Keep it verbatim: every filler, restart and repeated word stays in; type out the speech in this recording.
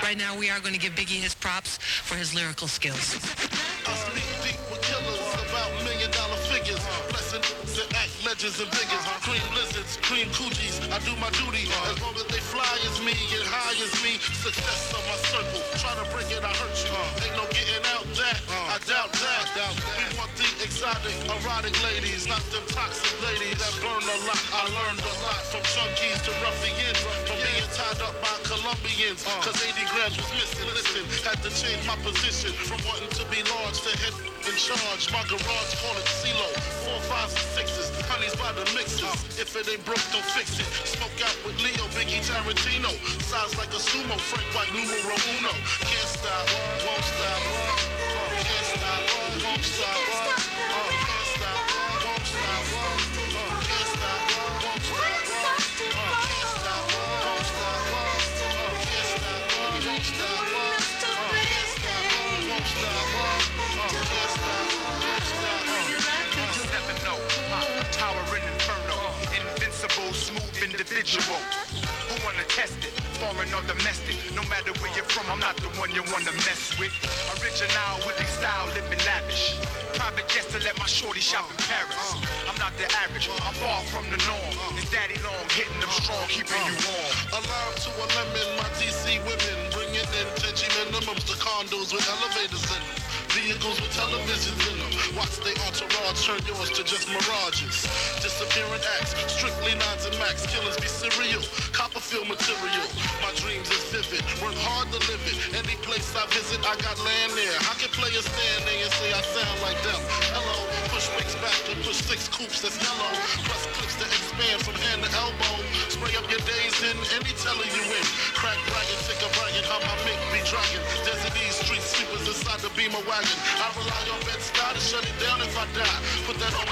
Right now, we are going to give Biggie his props for his lyrical skills. I speak deep with killers about million dollar figures. Blessing to act legends and biggest. Cream lizards, cream coochies. I do my duty. As long as they fly as me, get high as me. Success on my circle. Try to break it, I hurt you. Ain't no getting out that. I doubt that. We want the exotic, erotic ladies, not them toxic ladies that burn a lot. I learned a lot from junkies to ruffians. From being tied up by Colombians. Cause eighty grams was missing. Listen, had to change my position from wanting to be large to head in charge. My garage call it CeeLo. Four, fives, and sixes. Honey's by the mixes. If it ain't broke, don't fix it. Smoke out with Leo, Biggie, Tarantino. Size like a sumo, Frank White, numero uno. Can't stop, won't stop. Can't stop, won't stop. Can't stop, won't stop. Can't stop, won't stop. Can't stop, won't stop. Can't stop, won't stop. Can't stop, won't stop. Never know, towering inferno, invincible, smooth individual. Who wanna test it? Foreign or domestic, no matter where you're from, I'm not the one you wanna mess with. Original with the style, living lavish. Private jet to let my shorty shop in Paris. I'm not the average, I'm far from the norm. It's daddy long, hitting them strong, keeping you warm. A lime to a lemon, my D C women bringing in ten G minimums to condos with elevators in them. Vehicles with televisions in them. Watch they entourage turn yours to just mirages. Disappearing acts, strictly nines and max. Killers be serial, Copperfield material. My dreams is vivid, work hard to live it. Any place I visit, I got land there. I can play a stand there and say I sound like them. Hello, push mix back and push six coupes that's yellow. Plus clips to expand from hand to elbow. Spray up your days in, any teller you in. Crack bragging, tick a bragging, how my mink be dragging. Desert East street sweepers inside the Beamer wagon. I rely on Bed-Stuy to shut it down if I die. Put that on